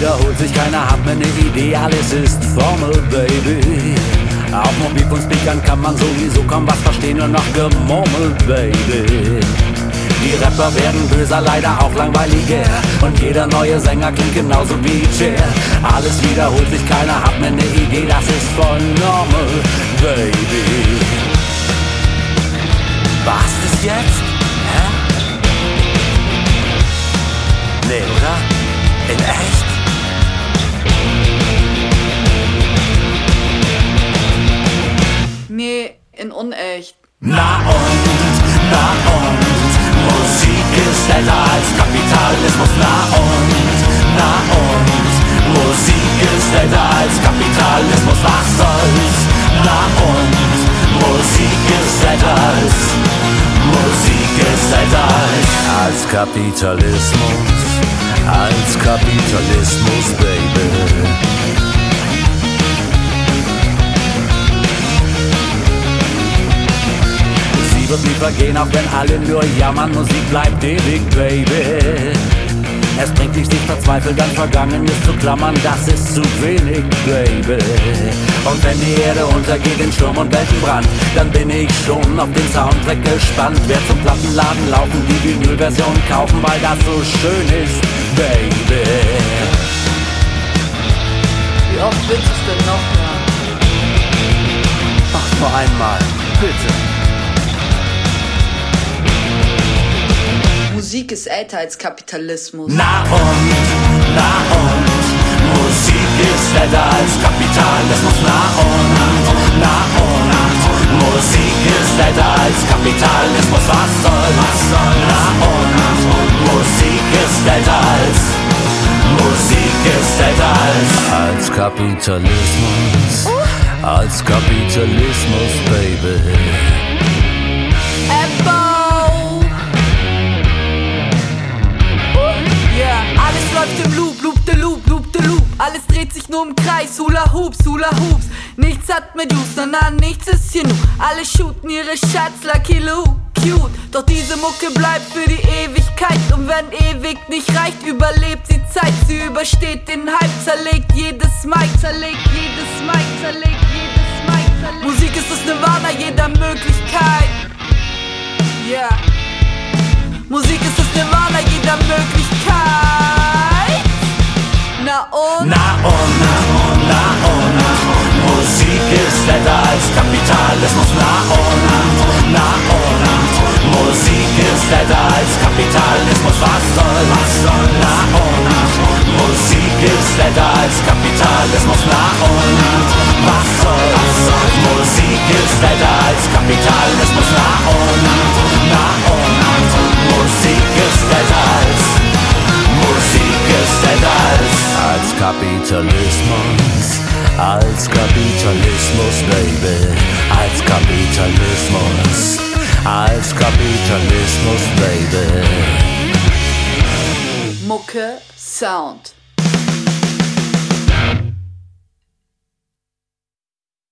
wiederholt sich, keiner hat mehr ne Idee, alles ist Formel, Baby. Auf Mobilfunkspeakern kann man sowieso kaum was verstehen, nur noch gemurmelt, Baby. Die Rapper werden böser, leider auch langweiliger, und jeder neue Sänger klingt genauso wie Cher. Alles wiederholt sich, keiner hat mehr ne Idee, das ist voll normal, Baby. Was ist jetzt? Hä? Nee, oder? In echt? Nee, in unecht. Na und, Musik ist älter als Kapitalismus. Na und, Musik ist älter als Kapitalismus. Was soll's? Na und, Musik ist älter als Kapitalismus. Als Kapitalismus, Baby. Sie wird nie vergehen, auch wenn alle nur jammern, Musik bleibt ewig, Baby. Es bringt nichts, sich verzweifelt an Vergangenes zu klammern, das ist zu wenig, Baby. Und wenn die Erde untergeht in Sturm und Weltenbrand, dann bin ich schon auf den Soundtrack gespannt. Wer zum Plattenladen laufen, die Vinylversion kaufen, weil das so schön ist, Baby. Wie oft willst du es denn noch hören? Mach's nur einmal, bitte. Musik ist älter als Kapitalismus. Na und, Musik ist älter als Kapitalismus. Na und, Musik ist älter als Kapitalismus. Was soll? Na und, Musik ist älter als Kapitalismus. Als Kapitalismus, Baby. Läuft im Loop, Loop de Loop, Loop de Loop. Alles dreht sich nur im Kreis, Hula Hoops, Hula Hoops. Nichts hat mit Juice, na nichts ist hier nu. Alle shooten ihre Shots, Lucky Luke, cute. Doch diese Mucke bleibt für die Ewigkeit. Und wenn ewig nicht reicht, überlebt sie Zeit. Sie übersteht den Hype, zerlegt jedes Mic, zerlegt jedes Mic, zerlegt jedes Mic, zerlegt. Musik ist das Nirvana jeder Möglichkeit. Yeah. Musik ist das Nirvana jeder Möglichkeit. Na und, Musik ist älter als Kapitalismus. Na und, Musik ist älter als Kapitalismus. Was soll? Na und, Musik ist älter als Kapitalismus. Na und, was soll? Musik ist älter als Kapitalismus. Na und, Musik ist älter als Kapitalismus. Als Kapitalismus, Baby. Als Kapitalismus. Als Kapitalismus, Baby. Mucke, Sound.